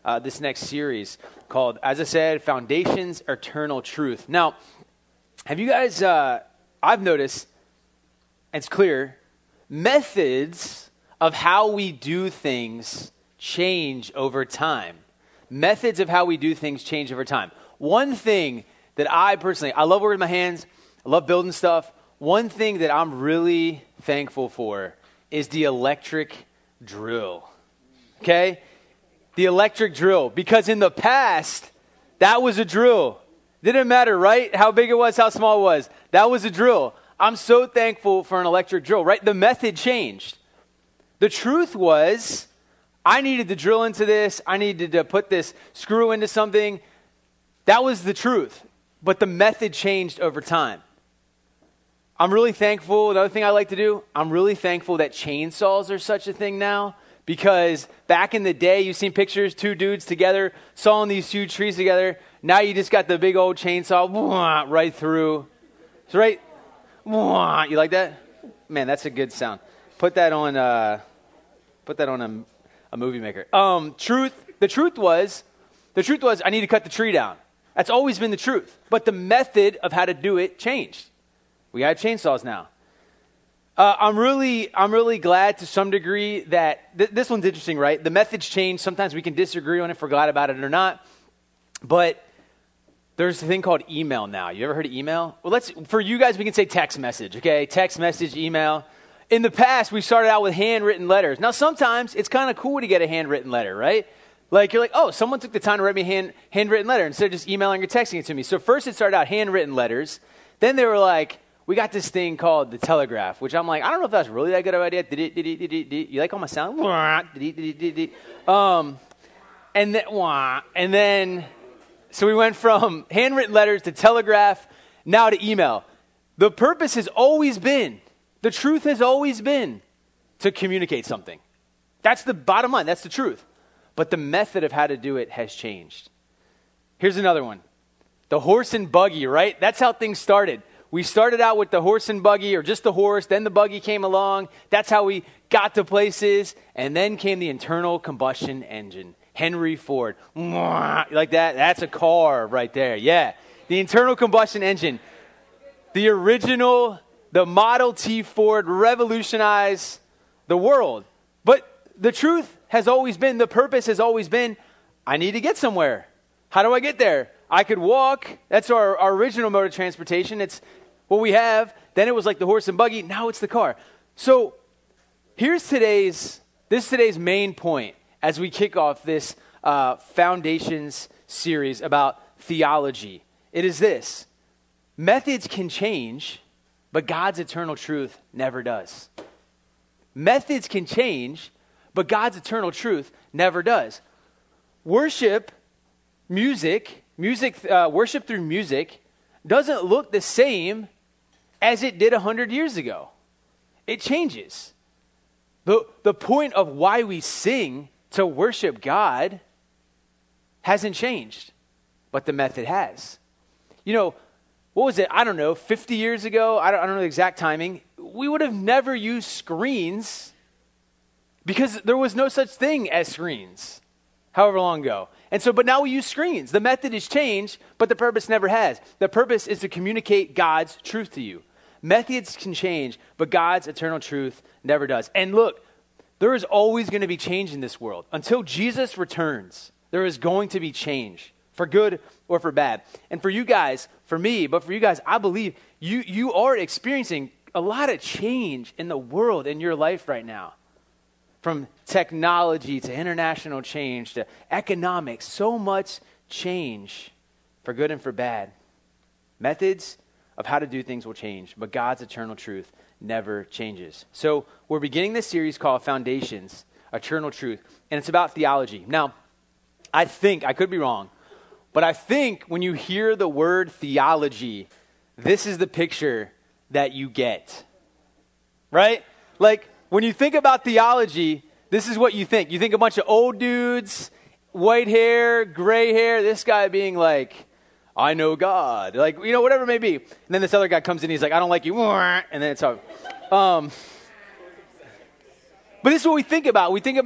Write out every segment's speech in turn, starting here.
this next series called, as I said, Foundations, Eternal Truth. Now, have you guys, I've noticed, it's clear, methods of how we do things change over time. Methods of how we do things change over time. One thing that I love working with my hands, I love building stuff. One thing that I'm really thankful for is the electric drill. Okay? The electric drill. Because in the past, that was a drill. Didn't matter, right? How big it was, how small it was. That was a drill. I'm so thankful for an electric drill, right? The method changed. The truth was, I needed to drill into this. I needed to put this screw into something. That was the truth. But the method changed over time. I'm really thankful. Another thing I like to do, I'm really thankful that chainsaws are such a thing now. Because back in the day, you've seen pictures, two dudes together, sawing these huge trees together. Now you just got the big old chainsaw right through. It's right. You like that? Man, that's a good sound. Put that on a movie maker. The truth was I need to cut the tree down. That's always been the truth. But the method of how to do it changed. We have chainsaws now. I'm really glad to some degree that this one's interesting, right? The methods change. Sometimes we can disagree on if we're glad about it or not. But there's a thing called email now. You ever heard of email? Well, for you guys, we can say text message, okay? Text message, email. In the past, we started out with handwritten letters. Now, sometimes it's kind of cool to get a handwritten letter, right? Like, you're like, oh, someone took the time to write me a handwritten letter instead of just emailing or texting it to me. So first it started out handwritten letters. Then they were like, we got this thing called the telegraph, which I'm like, I don't know if that's really that good of an idea. You like all my sound? And then, so we went from handwritten letters to telegraph, now to email. The purpose has always been, the truth has always been to communicate something. That's the bottom line. That's the truth. But the method of how to do it has changed. Here's another one. The horse and buggy, right? That's how things started. We started out with the horse and buggy, or just the horse, then the buggy came along. That's how we got to places. And then came the internal combustion engine. Henry Ford. You like that? That's a car right there. Yeah. The internal combustion engine. The original, the Model T Ford revolutionized the world. But the truth has always been, the purpose has always been, I need to get somewhere. How do I get there? I could walk. That's our original mode of transportation. It's what we have. Then it was like the horse and buggy. Now it's the car. So here's today's main point as we kick off this Foundations series about theology. It is this. Methods can change, but God's eternal truth never does. Methods can change, but God's eternal truth never does. Worship through music doesn't look the same as it did 100 years ago. It changes. The point of why we sing to worship God hasn't changed, but the method has. You know, what was it? I don't know, 50 years ago, I don't know the exact timing, we would have never used screens because there was no such thing as screens however long ago. And so, but now we use screens. The method has changed, but the purpose never has. The purpose is to communicate God's truth to you. Methods can change, but God's eternal truth never does. And look, there is always going to be change in this world. Until Jesus returns, there is going to be change, for good or for bad. And for you guys, for me, but for you guys, I believe you are experiencing a lot of change in the world, in your life right now. From technology to international change to economics, so much change for good and for bad. Methods of how to do things will change, but God's eternal truth never changes. So we're beginning this series called Foundations, Eternal Truth, and it's about theology. Now, I think, I could be wrong, but I think when you hear the word theology, this is the picture that you get, right? Like, when you think about theology, this is what you think. You think a bunch of old dudes, white hair, gray hair, this guy being like, I know God. Like, you know, whatever it may be. And then this other guy comes in, he's like, I don't like you. And then it's all. But this is what we think about. We think about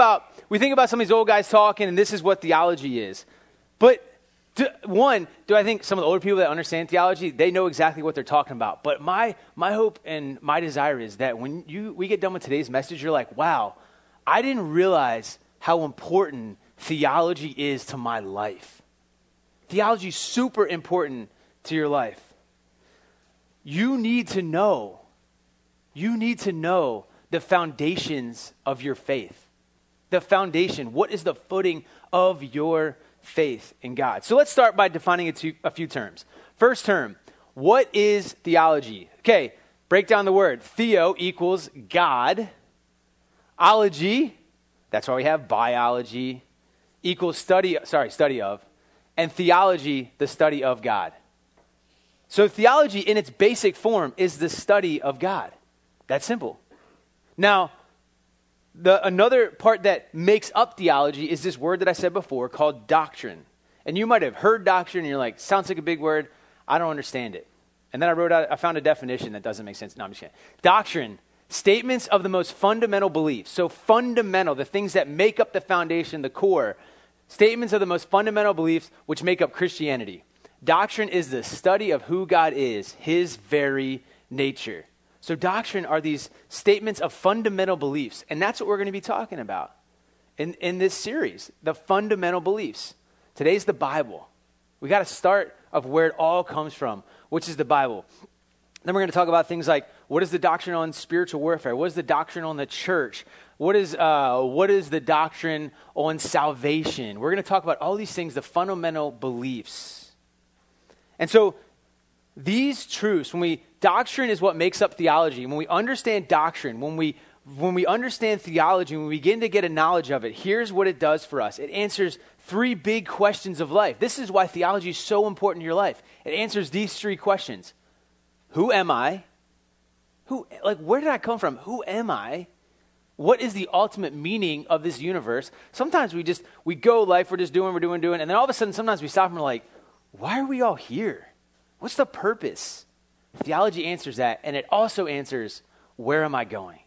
we think about some of these old guys talking, and this is what theology is. But do I think some of the older people that understand theology, they know exactly what they're talking about. But my hope and my desire is that when we get done with today's message, you're like, wow, I didn't realize how important theology is to my life. Theology is super important to your life. You need to know the foundations of your faith. The foundation. What is the footing of your faith in God? So let's start by defining a few terms. First term, what is theology? Okay, break down the word. Theo equals God. Ology, that's why we have biology, equals study of. And theology, the study of God. So theology in its basic form is the study of God. That's simple. Now, another part that makes up theology is this word that I said before called doctrine. And you might have heard doctrine and you're like, sounds like a big word. I don't understand it. And then I found a definition that doesn't make sense. No, I'm just kidding. Doctrine, statements of the most fundamental beliefs. So fundamental, the things that make up the foundation, the core. Statements of the most fundamental beliefs which make up Christianity. Doctrine is the study of who God is, his very nature. So doctrine are these statements of fundamental beliefs, and that's what we're going to be talking about in this series, the fundamental beliefs. Today's the Bible. We got to start of where it all comes from, which is the Bible. Then we're going to talk about things like, what is the doctrine on spiritual warfare? What is the doctrine on the church? What is the doctrine on salvation? We're going to talk about all these things, the fundamental beliefs. And so these truths, doctrine is what makes up theology. When we understand doctrine, when we understand theology, when we begin to get a knowledge of it, here's what it does for us. It answers 3 big questions of life. This is why theology is so important in your life. It answers these 3 questions. Who am I? Where did I come from? Who am I? What is the ultimate meaning of this universe? Sometimes we go life, we're doing, and then all of a sudden sometimes we stop and we're like, why are we all here? What's the purpose? Theology answers that, and it also answers, where am I going?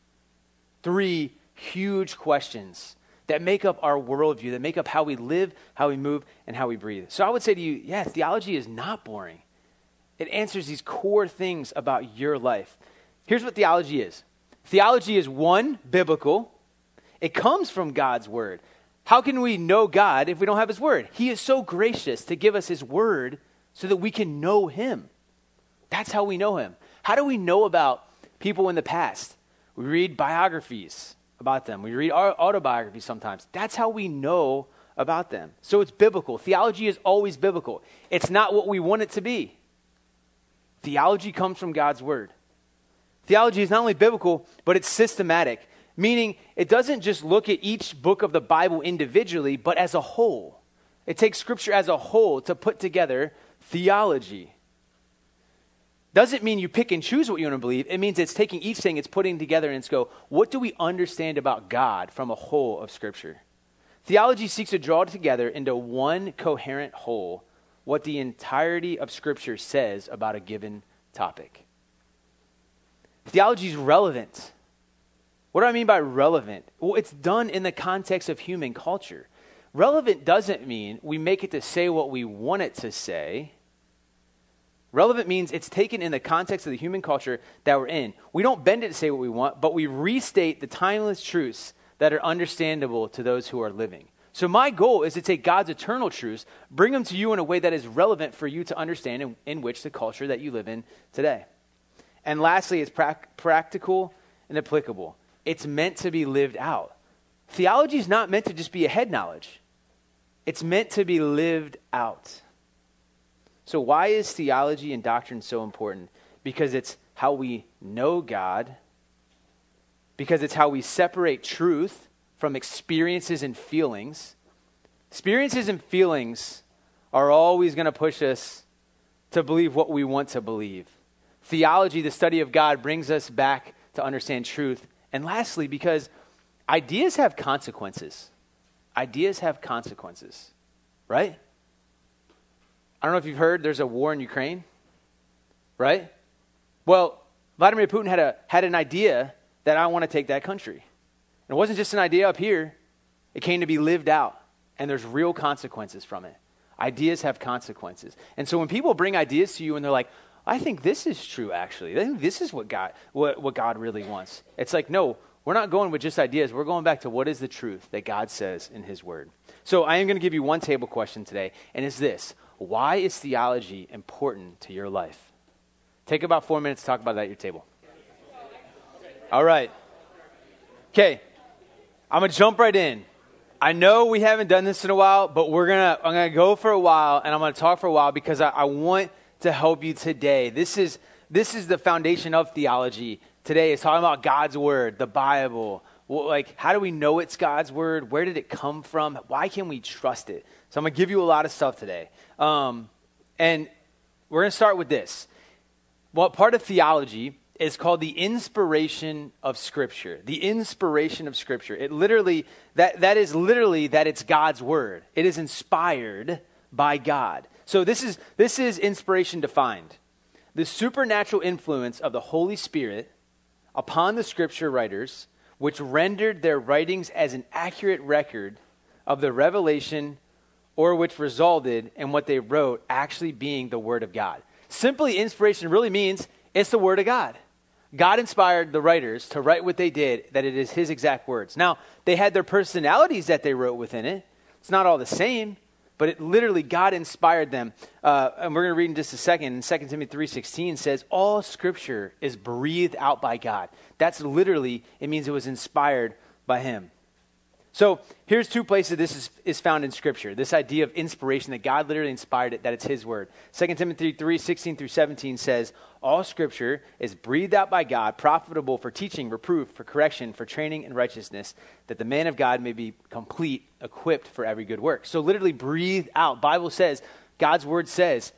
3 huge questions that make up our worldview, that make up how we live, how we move, and how we breathe. So I would say to you, yeah, theology is not boring. It answers these core things about your life. Here's what theology is. Theology is 1, biblical. It comes from God's word. How can we know God if we don't have his word? He is so gracious to give us his word so that we can know him. That's how we know him. How do we know about people in the past? We read biographies about them. We read autobiographies sometimes. That's how we know about them. So it's biblical. Theology is always biblical. It's not what we want it to be. Theology comes from God's word. Theology is not only biblical, but it's systematic, meaning it doesn't just look at each book of the Bible individually, but as a whole. It takes Scripture as a whole to put together theology. Doesn't mean you pick and choose what you want to believe. It means it's taking each thing, it's putting together, and it's go, what do we understand about God from a whole of Scripture? Theology seeks to draw together into one coherent whole what the entirety of Scripture says about a given topic. Theology is relevant. What do I mean by relevant? Well, it's done in the context of human culture. Relevant doesn't mean we make it to say what we want it to say. Relevant means it's taken in the context of the human culture that we're in. We don't bend it to say what we want, but we restate the timeless truths that are understandable to those who are living. So my goal is to take God's eternal truths, bring them to you in a way that is relevant for you to understand in which the culture that you live in today. And lastly, it's practical and applicable. It's meant to be lived out. Theology is not meant to just be a head knowledge. It's meant to be lived out. So why is theology and doctrine so important? Because it's how we know God, because it's how we separate truth from experiences and feelings. Experiences and feelings are always going to push us to believe what we want to believe. Theology, the study of God, brings us back to understand truth. And lastly, because ideas have consequences. Ideas have consequences, right? I don't know if you've heard there's a war in Ukraine, right? Well, Vladimir Putin had an idea that I want to take that country. It wasn't just an idea up here. It came to be lived out, and there's real consequences from it. Ideas have consequences. And so when people bring ideas to you and they're like, I think this is true, actually. I think this is what God really wants. It's like, no, we're not going with just ideas. We're going back to what is the truth that God says in his word. So I am going to give you one table question today, and it's this. Why is theology important to your life? Take about 4 minutes to talk about that at your table. All right. Okay. I'm going to jump right in. I know we haven't done this in a while, but I'm going to go for a while, and I'm going to talk for a while because I want to help you today. This is the foundation of theology. Today is talking about God's word, the Bible. Well, like, how do we know it's God's word? Where did it come from? Why can we trust it? So I'm going to give you a lot of stuff today. And we're going to start with this. Well, part of theology is called the inspiration of Scripture. The inspiration of Scripture. It literally, that is literally that it's God's word. It is inspired by God. So this is inspiration defined. The supernatural influence of the Holy Spirit upon the Scripture writers, which rendered their writings as an accurate record of the revelation, or which resulted in what they wrote actually being the Word of God. Simply, inspiration really means it's the Word of God. God inspired the writers to write what they did, that it is his exact words. Now, they had their personalities that they wrote within it. It's not all the same, but it literally, God inspired them. And we're going to read in just a second. In 2 Timothy 3:16 says, all Scripture is breathed out by God. That's literally, it means it was inspired by him. So here's two places this is found in Scripture. This idea of inspiration, that God literally inspired it, that it's his word. 2 Timothy 3:16 through 17 says, all Scripture is breathed out by God, profitable for teaching, reproof, for correction, for training in righteousness, that the man of God may be complete, equipped for every good work. So literally breathed out. Bible says, God's word says,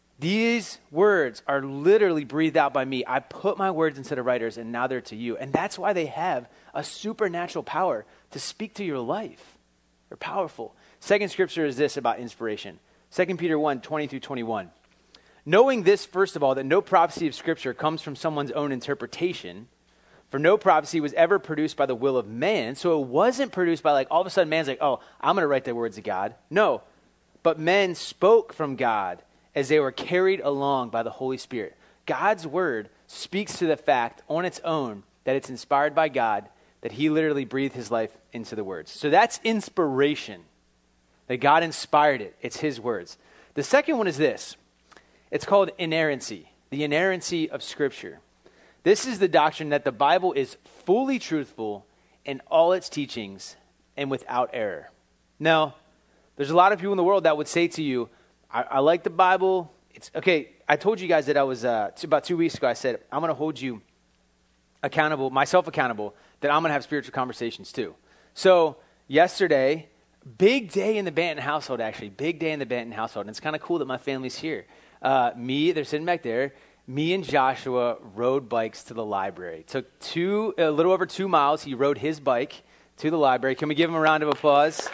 these words are literally breathed out by me. I put my words into the writers, and now they're to you. And that's why they have a supernatural power to speak to your life. They're powerful. Second Scripture is this about inspiration. 2 Peter 1:20 through 21. Knowing this, first of all, that no prophecy of Scripture comes from someone's own interpretation, for no prophecy was ever produced by the will of man. So it wasn't produced by all of a sudden man's like, oh, I'm going to write the words of God. No, but men spoke from God as they were carried along by the Holy Spirit. God's word speaks to the fact on its own that it's inspired by God, that he literally breathed his life into the words. So that's inspiration, that God inspired it. It's his words. The second one is this. It's called inerrancy, the inerrancy of Scripture. This is the doctrine that the Bible is fully truthful in all its teachings and without error. Now, there's a lot of people in the world that would say to you, I like the Bible. It's okay. I told you guys that I was, about 2 weeks ago, I said, I'm going to hold you accountable, myself accountable, that I'm going to have spiritual conversations too. So yesterday, big day in the Banton household, actually. Big day in the Banton household. And it's kind of cool that my family's here. They're sitting back there. Me and Joshua rode bikes to the library. It took a little over 2 miles. He rode his bike to the library. Can we give him a round of applause?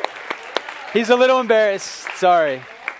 He's a little embarrassed. Sorry.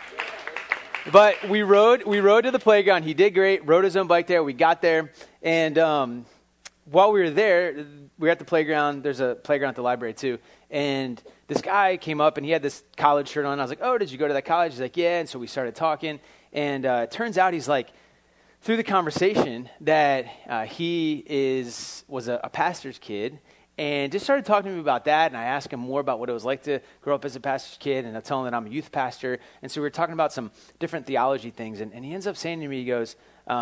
But we rode to the playground. He did great. Rode his own bike there. We got there. And while we were there, we were at the playground. There's a playground at the library too. And this guy came up and he had this college shirt on. I was like, oh, did you go to that college? He's like, yeah. And so we started talking. And it turns out he's like, through the conversation, that he was a pastor's kid. And just started talking to me about that, and I asked him more about what it was like to grow up as a pastor's kid, and I told him that I'm a youth pastor. And so we were talking about some different theology things, and he ends up saying to me, he goes,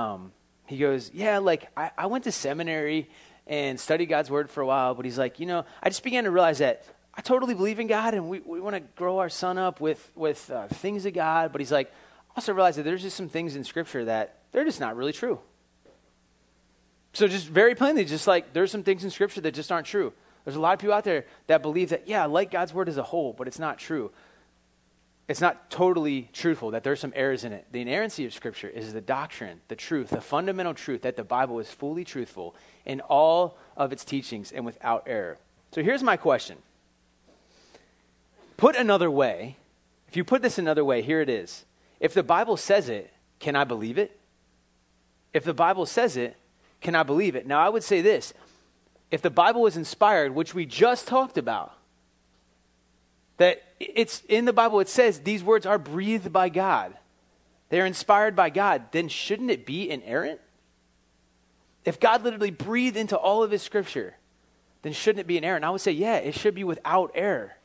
yeah, I went to seminary and studied God's word for a while, but he's like, I just began to realize that I totally believe in God, and we want to grow our son up with things of God, but he's like, I also realized that there's just some things in Scripture that they're just not really true. So just very plainly, just like there's some things in Scripture that just aren't true. There's a lot of people out there that believe that, yeah, I like God's word as a whole, but it's not true. It's not totally truthful, that there's some errors in it. The inerrancy of Scripture is the doctrine, the truth, the fundamental truth that the Bible is fully truthful in all of its teachings and without error. So here's my question. Put another way, if you put this another way, here it is. If the Bible says it, can I believe it? If the Bible says it, can I believe it? Now, I would say this. If the Bible was inspired, which we just talked about, That it's in the Bible, it says these words are breathed by God. They're inspired by God. Then shouldn't it be inerrant? If God literally breathed into all of his scripture, then shouldn't it be inerrant? And I would say, yeah, it should be without error.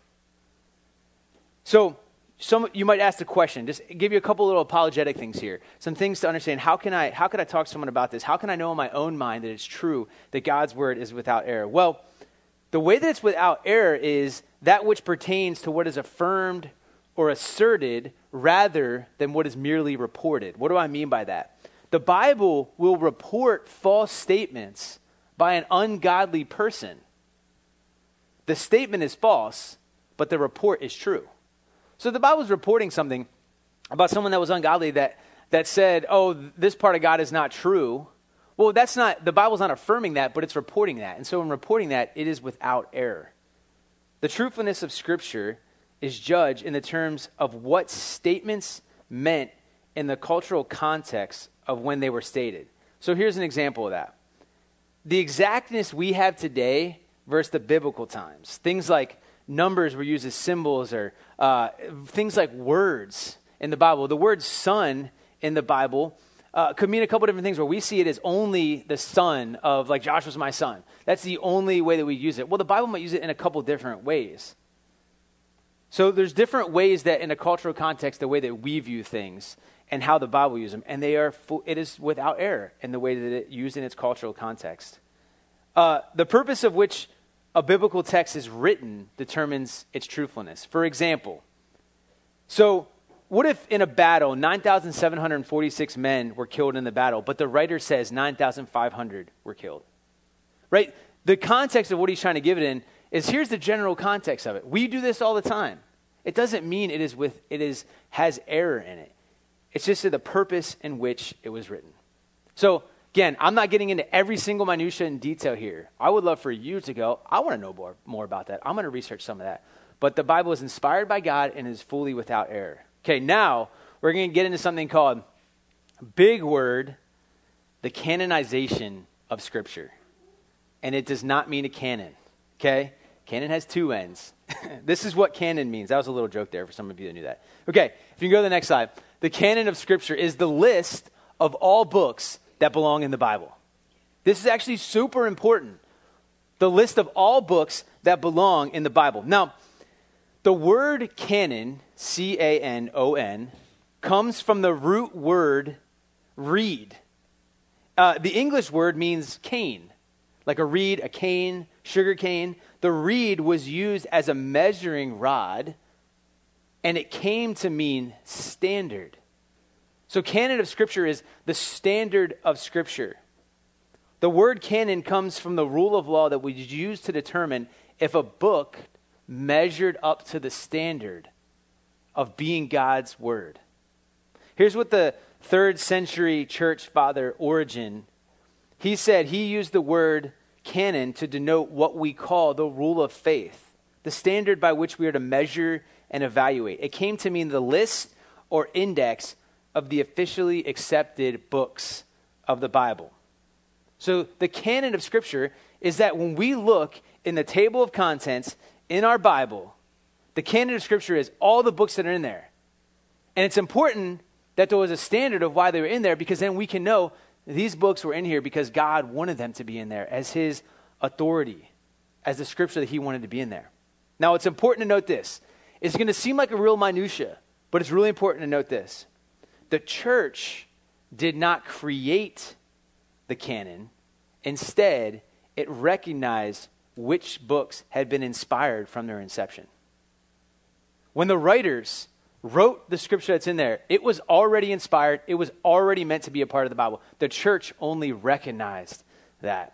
So you might ask the question, just give you a couple little apologetic things here. Some things to understand. How could I talk to someone about this? How can I know in my own mind that it's true that God's word is without error? Well, the way that it's without error is that which pertains to what is affirmed or asserted rather than what is merely reported. What do I mean by that? The Bible will report false statements by an ungodly person. The statement is false, but the report is true. So the Bible is reporting something about someone that was ungodly that said, oh, this part of God is not true. Well, the Bible's not affirming that, but it's reporting that. And so in reporting that, it is without error. The truthfulness of Scripture is judged in the terms of what statements meant in the cultural context of when they were stated. So here's an example of that. The exactness we have today versus the biblical times. Things like numbers were used as symbols, or things like words in the Bible. The word son in the Bible could mean a couple different things, where we see it as only the son of, like, Joshua's my son. That's the only way that we use it. Well, the Bible might use it in a couple different ways. So there's different ways that in a cultural context, the way that we view things and how the Bible uses them, and it is without error in the way that it's used in its cultural context. The purpose of which a biblical text is written determines its truthfulness. For example, so what if in a battle, 9,746 men were killed in the battle, but the writer says 9,500 were killed? Right? The context of what he's trying to give it in is, here's the general context of it. We do this all the time. It doesn't mean has error in it. It's just the purpose in which it was written. So again, I'm not getting into every single minutia in detail here. I would love for you to go, I want to know more about that. I'm going to research some of that. But the Bible is inspired by God and is fully without error. Okay, now we're going to get into something called, big word, the canonization of Scripture. And it does not mean a canon, okay? Canon has two ends. This is what canon means. That was a little joke there for some of you that knew that. Okay, if you can go to the next slide. The canon of Scripture is the list of all books that belong in the Bible. This is actually super important. The list of all books that belong in the Bible. Now, the word canon, C-A-N-O-N, comes from the root word reed. The English word means cane, like a reed, a cane, sugar cane. The reed was used as a measuring rod, and it came to mean standard. So canon of Scripture is the standard of Scripture. The word canon comes from the rule of law that was used to determine if a book measured up to the standard of being God's word. Here's what the 3rd century church father Origen, he said he used the word canon to denote what we call the rule of faith, the standard by which we are to measure and evaluate. It came to mean the list or index of the officially accepted books of the Bible. So the canon of Scripture is that when we look in the table of contents in our Bible, the canon of Scripture is all the books that are in there. And it's important that there was a standard of why they were in there, because then we can know these books were in here because God wanted them to be in there as his authority, as the Scripture that he wanted to be in there. Now, it's important to note this. It's going to seem like a real minutia, but it's really important to note this. The church did not create the canon. Instead, it recognized which books had been inspired from their inception. When the writers wrote the Scripture that's in there, it was already inspired. It was already meant to be a part of the Bible. The church only recognized that.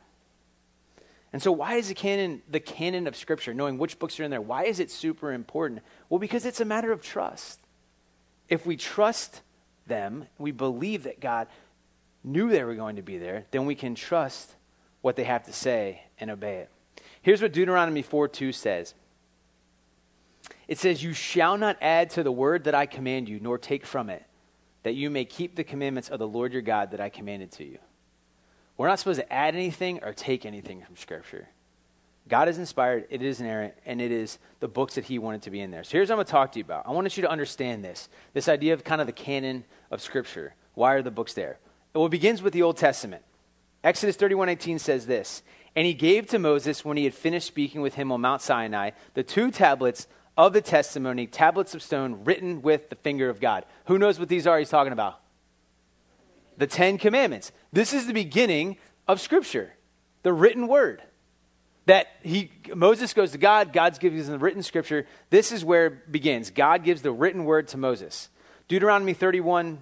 And so why is the canon of Scripture, knowing which books are in there, why is it super important? Well, because it's a matter of trust. If we trust them, we believe that God knew they were going to be there, then we can trust what they have to say and obey it. Here's what Deuteronomy 4:2 says. It says, "You shall not add to the word that I command you, nor take from it, that you may keep the commandments of the Lord your God that I commanded to you." We're not supposed to add anything or take anything from Scripture. God is inspired, it is inerrant, and it is the books that he wanted to be in there. So here's what I'm going to talk to you about. I want you to understand this idea of kind of the canon of Scripture. Why are the books there? Well, it begins with the Old Testament. Exodus 31:18 says this, "And he gave to Moses, when he had finished speaking with him on Mount Sinai, the 2 tablets of the testimony, tablets of stone written with the finger of God." Who knows what these are he's talking about? The 10 Commandments. This is the beginning of Scripture, the written word. That Moses goes to God, God gives him the written Scripture. This is where it begins. God gives the written word to Moses. Deuteronomy 31,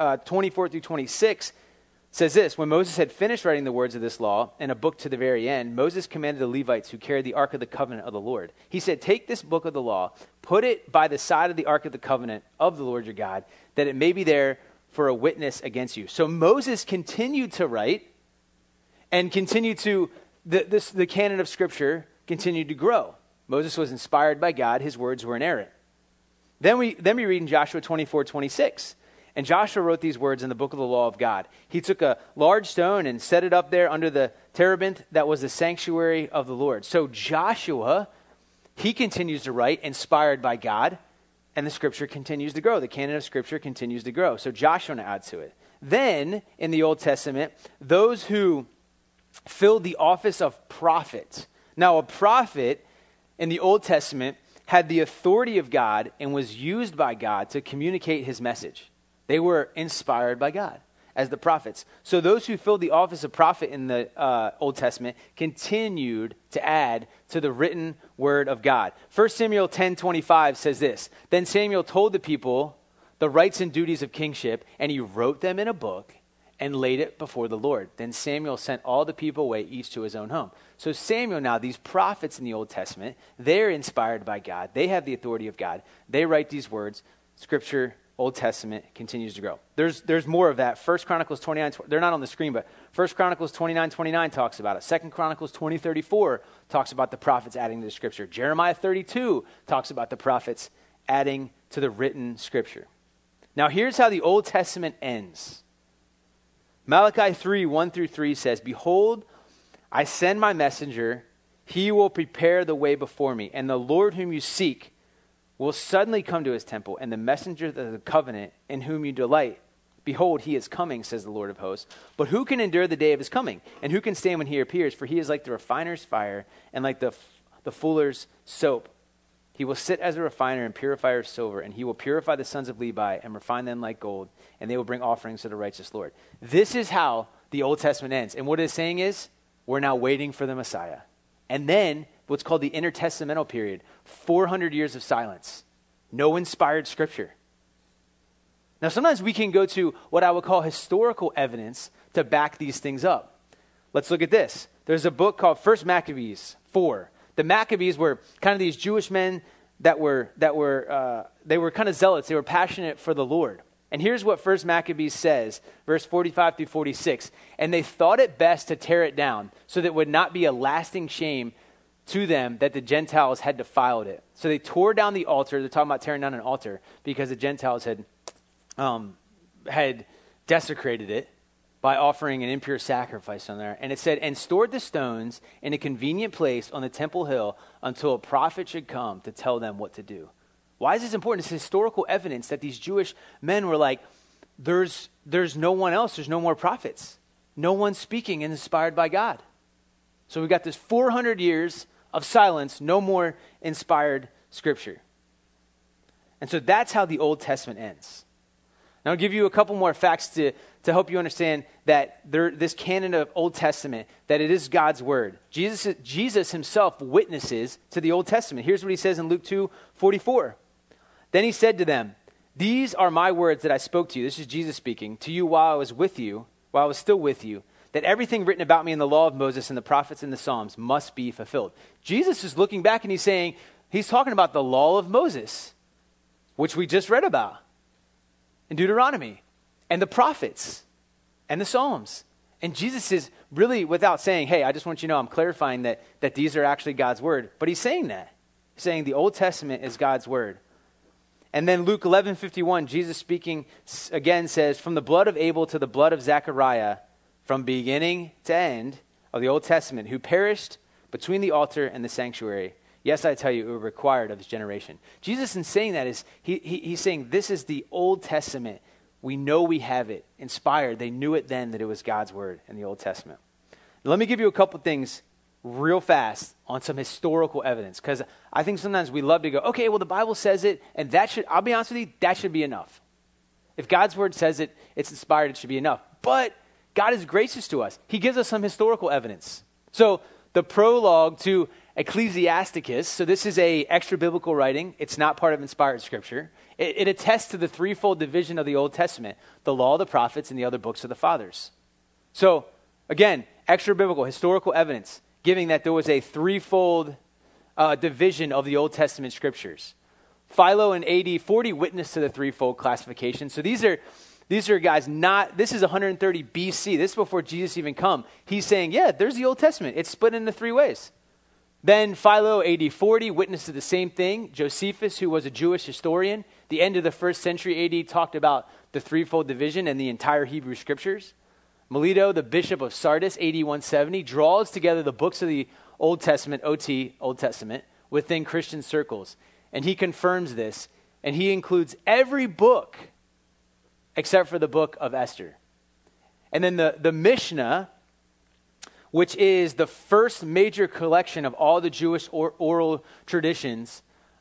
24 through 26 says this, "When Moses had finished writing the words of this law in a book to the very end, Moses commanded the Levites who carried the ark of the covenant of the Lord. He said, 'Take this book of the law, put it by the side of the ark of the covenant of the Lord your God, that it may be there for a witness against you.'" So Moses continued to write and continued to, the canon of Scripture continued to grow. Moses was inspired by God. His words were inerrant. Then we read in Joshua 24:26. "And Joshua wrote these words in the book of the law of God. He took a large stone and set it up there under the terebinth that was the sanctuary of the Lord." So Joshua, he continues to write, inspired by God, and the Scripture continues to grow. The canon of Scripture continues to grow. So Joshua adds to it. Then, in the Old Testament, those who filled the office of prophet. Now, a prophet in the Old Testament had the authority of God and was used by God to communicate his message. They were inspired by God as the prophets. So those who filled the office of prophet in the Old Testament continued to add to the written word of God. 1 Samuel 10:25 says this, "Then Samuel told the people the rights and duties of kingship, and he wrote them in a book and laid it before the Lord. Then Samuel sent all the people away, each to his own home." So Samuel now, these prophets in the Old Testament, they're inspired by God. They have the authority of God. They write these words. Scripture, Old Testament, continues to grow. There's more of that. 1 Chronicles 29, they're not on the screen, but 1 Chronicles 29:29 talks about it. 2 Chronicles 20:34 talks about the prophets adding to the Scripture. Jeremiah 32 talks about the prophets adding to the written Scripture. Now here's how the Old Testament ends. Malachi 3:1-3 says, "Behold, I send my messenger. He will prepare the way before me. And the Lord whom you seek will suddenly come to his temple. And the messenger of the covenant in whom you delight, behold, he is coming, says the Lord of hosts. But who can endure the day of his coming? And who can stand when he appears? For he is like the refiner's fire and like the fuller's soap. He will sit as a refiner and purifier of silver, and he will purify the sons of Levi and refine them like gold, and they will bring offerings to the righteous Lord." This is how the Old Testament ends. And what it's saying is, we're now waiting for the Messiah. And then what's called the intertestamental period, 400 years of silence. No inspired Scripture. Now, sometimes we can go to what I would call historical evidence to back these things up. Let's look at this. There's a book called 1 Maccabees 4. The Maccabees were kind of these Jewish men that were kind of zealots. They were passionate for the Lord. And here's what 1 Maccabees says, verse 45-46. "And they thought it best to tear it down, so that it would not be a lasting shame to them that the Gentiles had defiled it. So they tore down the altar." They're talking about tearing down an altar because the Gentiles had desecrated it by offering an impure sacrifice on there. And it said, "And stored the stones in a convenient place on the temple hill until a prophet should come to tell them what to do." Why is this important? It's historical evidence that these Jewish men were like, there's no one else, there's no more prophets. No one speaking and inspired by God. So we've got this 400 years of silence, no more inspired Scripture. And so that's how the Old Testament ends. Now I'll give you a couple more facts to help you understand that this canon of Old Testament, that it is God's word. Jesus himself witnesses to the Old Testament. Here's what he says in Luke 2:44. "Then he said to them, 'These are my words that I spoke to you,'" this is Jesus speaking, "'to you while I was still with you, that everything written about me in the law of Moses and the prophets and the Psalms must be fulfilled.'" Jesus is looking back and he's talking about the law of Moses, which we just read about in Deuteronomy, and the prophets and the Psalms. And Jesus is really, without saying, "Hey, I just want you to know I'm clarifying that these are actually God's word," but he's saying that. He's saying the Old Testament is God's word. And then Luke 11:51, Jesus speaking again says, "From the blood of Abel to the blood of Zechariah, from beginning to end of the Old Testament, who perished between the altar and the sanctuary. Yes, I tell you, it was required of this generation. Jesus, in saying that, he's saying this is the Old Testament. We know we have it, inspired. They knew it then that it was God's word in the Old Testament. Now, let me give you a couple things real fast on some historical evidence, because I think sometimes we love to go, okay, well, the Bible says it, and that should, I'll be honest with you, that should be enough. If God's word says it, it's inspired, it should be enough. But God is gracious to us. He gives us some historical evidence. So the prologue to Ecclesiasticus, so this is a extra biblical writing. It's not part of inspired scripture. It attests to the threefold division of the Old Testament, the law, the prophets, and the other books of the fathers. So again, extra biblical, historical evidence, giving that there was a threefold division of the Old Testament scriptures. Philo in AD 40 witnessed to the threefold classification. So these are guys this is 130 BC. This is before Jesus even come. He's saying, yeah, there's the Old Testament. It's split into three ways. Then Philo, AD 40, witnessed to the same thing. Josephus, who was a Jewish historian, the end of the first century AD, talked about the threefold division and the entire Hebrew scriptures. Melito, the bishop of Sardis, AD 170, draws together the books of the Old Testament, OT, Old Testament, within Christian circles. And he confirms this, and he includes every book except for the book of Esther. And then the Mishnah, which is the first major collection of all the Jewish oral traditions,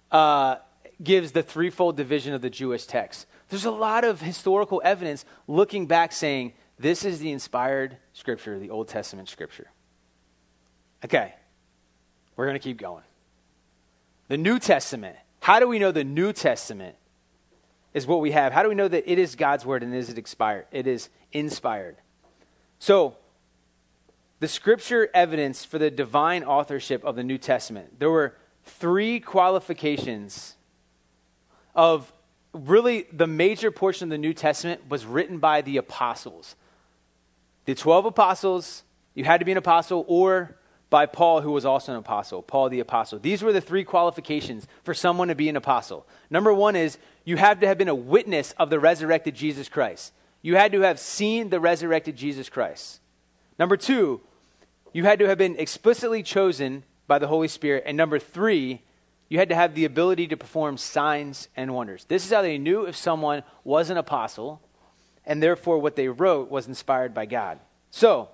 gives the threefold division of the Jewish text. There's a lot of historical evidence looking back saying, this is the inspired scripture, the Old Testament scripture. Okay, we're going to keep going. The New Testament. How do we know the New Testament is what we have? How do we know that it is God's word and is it expired? It is inspired. So, the scripture evidence for the divine authorship of the New Testament. There were three qualifications of really the major portion of the New Testament was written by the apostles. The 12 apostles, you had to be an apostle, or by Paul, who was also an apostle, Paul the apostle. These were the three qualifications for someone to be an apostle. Number one is you have to have been a witness of the resurrected Jesus Christ. You had to have seen the resurrected Jesus Christ. Number two, you had to have been explicitly chosen by the Holy Spirit. And number three, you had to have the ability to perform signs and wonders. This is how they knew if someone was an apostle, and therefore what they wrote was inspired by God. So,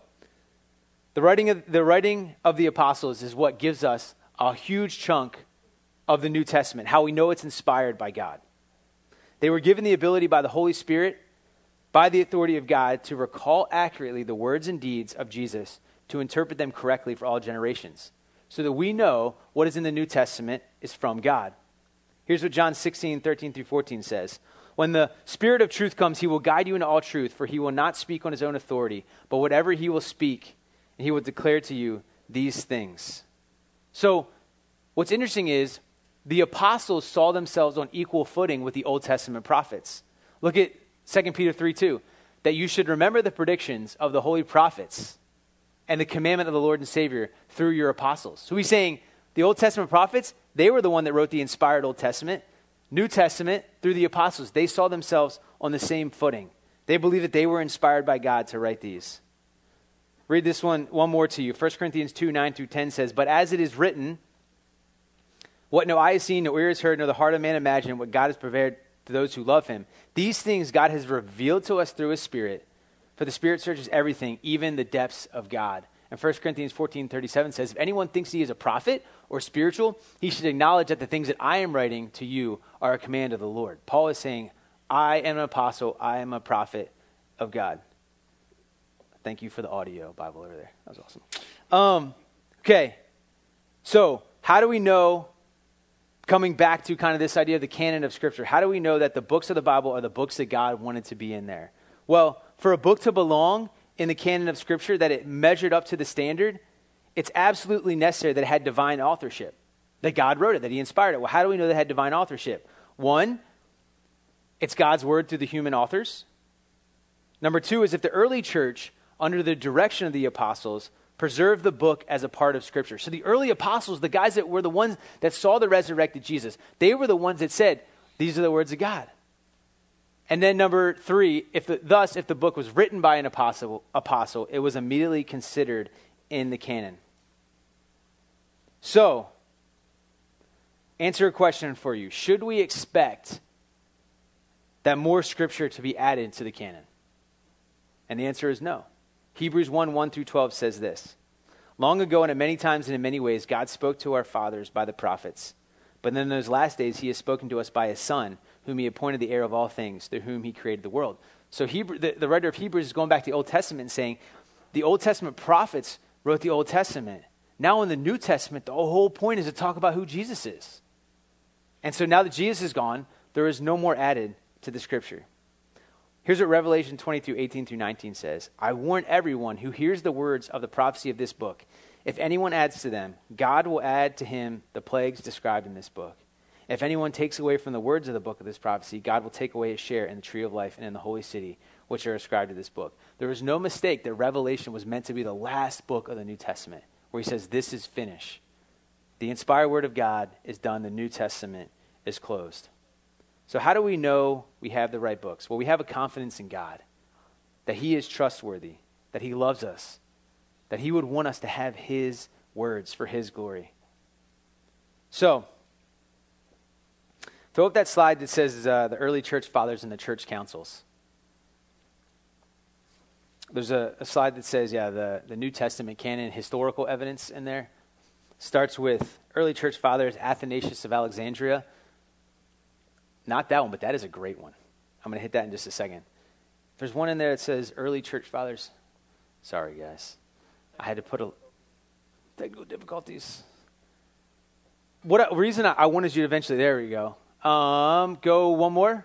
the writing of the apostles is what gives us a huge chunk of the New Testament, how we know it's inspired by God. They were given the ability by the Holy Spirit, by the authority of God, to recall accurately the words and deeds of Jesus, to interpret them correctly for all generations, so that we know what is in the New Testament is from God. Here's what John 16:13-14 says. When the Spirit of truth comes, he will guide you into all truth, for he will not speak on his own authority, but whatever he will speak, he will declare to you these things. So, what's interesting is the apostles saw themselves on equal footing with the Old Testament prophets. Look at 2 Peter 3:2, that you should remember the predictions of the holy prophets and the commandment of the Lord and Savior through your apostles. So he's saying the Old Testament prophets, they were the one that wrote the inspired Old Testament. New Testament, through the apostles, they saw themselves on the same footing. They believed that they were inspired by God to write these. Read this one more to you. 1 Corinthians 2:9-10 says, but as it is written, what no eye has seen, no ear has heard, nor the heart of man imagined, what God has prepared to those who love him. These things God has revealed to us through his Spirit. For the Spirit searches everything, even the depths of God. And 1 Corinthians 14:37 says, if anyone thinks he is a prophet or spiritual, he should acknowledge that the things that I am writing to you are a command of the Lord. Paul is saying, I am an apostle, I am a prophet of God. Thank you for the audio Bible over there. That was awesome. Okay, so how do we know, coming back to kind of this idea of the canon of Scripture, how do we know that the books of the Bible are the books that God wanted to be in there? Well, for a book to belong in the canon of Scripture, that it measured up to the standard, it's absolutely necessary that it had divine authorship, that God wrote it, that he inspired it. Well, how do we know that it had divine authorship? One, it's God's word through the human authors. Number two is if the early church, under the direction of the apostles, preserved the book as a part of Scripture. So the early apostles, the guys that were the ones that saw the resurrected Jesus, they were the ones that said, these are the words of God. And then number three, if the book was written by an apostle, it was immediately considered in the canon. So, answer a question for you. Should we expect that more scripture to be added to the canon? And the answer is no. Hebrews 1 through 12 says this. Long ago and at many times and in many ways, God spoke to our fathers by the prophets. But then in those last days, he has spoken to us by his Son, whom he appointed the heir of all things, through whom he created the world. So the writer of Hebrews is going back to the Old Testament and saying, the Old Testament prophets wrote the Old Testament. Now in the New Testament, the whole point is to talk about who Jesus is. And so now that Jesus is gone, there is no more added to the scripture. Here's what Revelation 22:18-19 says. I warn everyone who hears the words of the prophecy of this book. If anyone adds to them, God will add to him the plagues described in this book. If anyone takes away from the words of the book of this prophecy, God will take away his share in the tree of life and in the holy city, which are ascribed to this book. There is no mistake that Revelation was meant to be the last book of the New Testament, where he says, this is finished. The inspired word of God is done. The New Testament is closed. So how do we know we have the right books? Well, we have a confidence in God, that he is trustworthy, that he loves us, that he would want us to have his words for his glory. So, throw up that slide that says the early church fathers and the church councils. There's a slide that says, the New Testament canon, historical evidence in there. Starts with early church fathers, Athanasius of Alexandria. Not that one, but that is a great one. I'm going to hit that in just a second. There's one in there that says early church fathers. Sorry, guys. I had to put technical difficulties. What reason I wanted you to eventually, there we go. Go one more.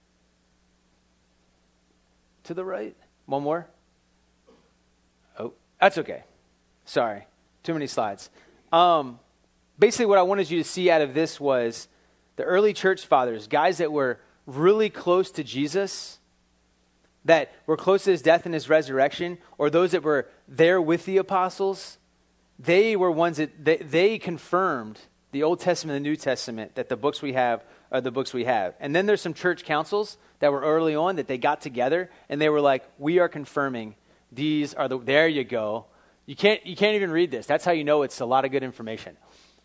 To the right. One more. Oh, that's okay. Sorry. Too many slides. Basically what I wanted you to see out of this was the early church fathers, guys that were really close to Jesus, that were close to his death and his resurrection, or those that were there with the apostles, they were ones that they confirmed the Old Testament and the New Testament, that the books we have are the books we have. And then there's some church councils that were early on that they got together and they were like, we are confirming these are there you go. You can't even read this. That's how you know it's a lot of good information.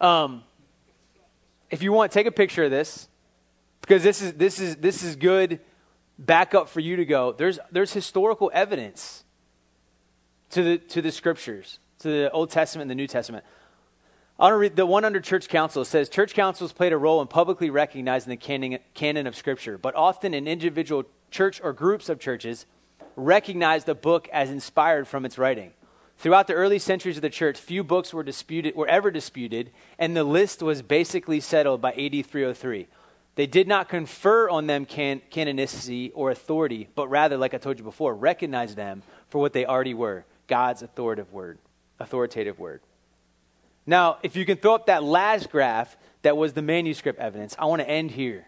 If you want, take a picture of this, because this is good backup for you to go. There's historical evidence to the scriptures, to the Old Testament and the New Testament. I want to read the one under church council. It says, church councils played a role in publicly recognizing the canon of scripture, but often an individual church or groups of churches recognized the book as inspired from its writing. Throughout the early centuries of the church, few books were ever disputed, and the list was basically settled by AD 303. They did not confer on them canonicity or authority, but rather, like I told you before, recognized them for what they already were, God's authoritative word. Now, if you can throw up that last graph that was the manuscript evidence, I want to end here.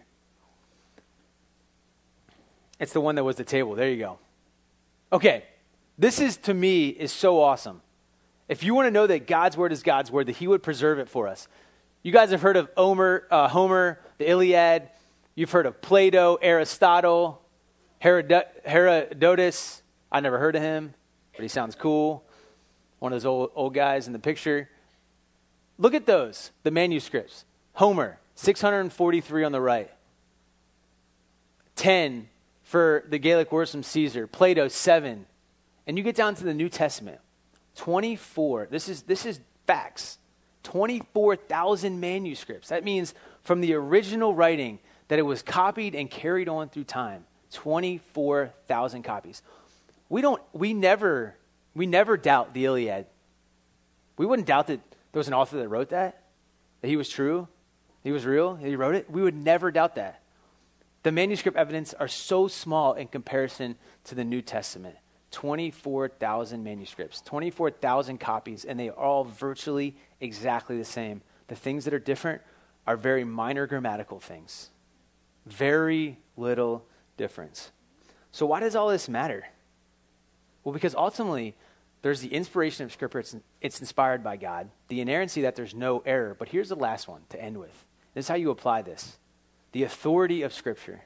It's the one that was the table. There you go. Okay. This is, to me, is so awesome. If you want to know that God's word is God's word, that he would preserve it for us. You guys have heard of Homer, the Iliad. You've heard of Plato, Aristotle, Herodotus. I never heard of him, but he sounds cool. One of those old guys in the picture. Look at those, the manuscripts. Homer, 643 on the right. 10 for the Gaelic words from Caesar. Plato, 7. And you get down to the New Testament, 24. This is facts. 24,000 manuscripts. That means from the original writing that it was copied and carried on through time. 24,000 copies. We never doubt the Iliad. We wouldn't doubt that there was an author that wrote that he was true, he was real, he wrote it. We would never doubt that. The manuscript evidence are so small in comparison to the New Testament. 24,000 manuscripts, 24,000 copies, and they are all virtually exactly the same. The things that are different are very minor grammatical things. Very little difference. So why does all this matter? Well, because ultimately, there's the inspiration of Scripture. It's inspired by God. The inerrancy that there's no error. But here's the last one to end with. This is how you apply this. The authority of Scripture.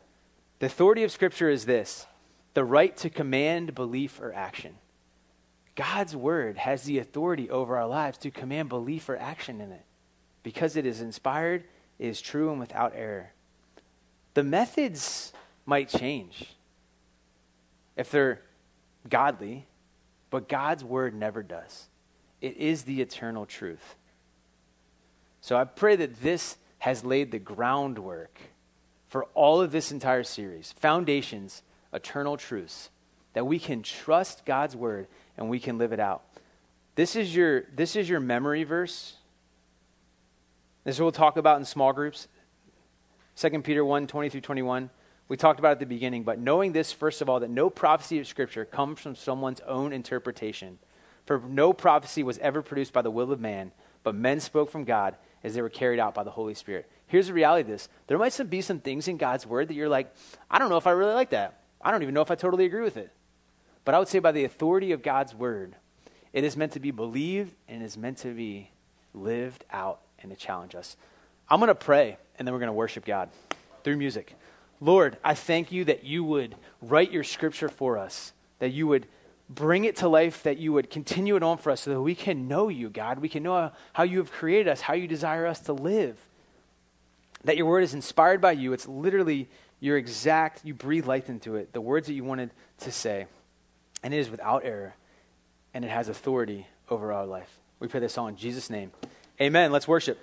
The authority of Scripture is this: the right to command belief or action. God's word has the authority over our lives to command belief or action in it because it is inspired, it is true, and without error. The methods might change if they're godly, but God's word never does. It is the eternal truth. So I pray that this has laid the groundwork for all of this entire series, foundations, eternal truths, that we can trust God's word and we can live it out. This is your memory verse. This is what we'll talk about in small groups. 2 Peter 1, 20 through 21. We talked about it at the beginning, but knowing this, first of all, that no prophecy of Scripture comes from someone's own interpretation. For no prophecy was ever produced by the will of man, but men spoke from God as they were carried out by the Holy Spirit. Here's the reality of this. There might be some things in God's word that you're like, I don't know if I really like that. I don't even know if I totally agree with it. But I would say by the authority of God's word, it is meant to be believed and is meant to be lived out and to challenge us. I'm going to pray, and then we're going to worship God through music. Lord, I thank you that you would write your scripture for us, that you would bring it to life, that you would continue it on for us so that we can know you, God. We can know how you have created us, how you desire us to live. That your word is inspired by you. It's literally your exact, you breathe life into it, the words that you wanted to say. And it is without error, and it has authority over our life. We pray this all in Jesus' name. Amen. Let's worship.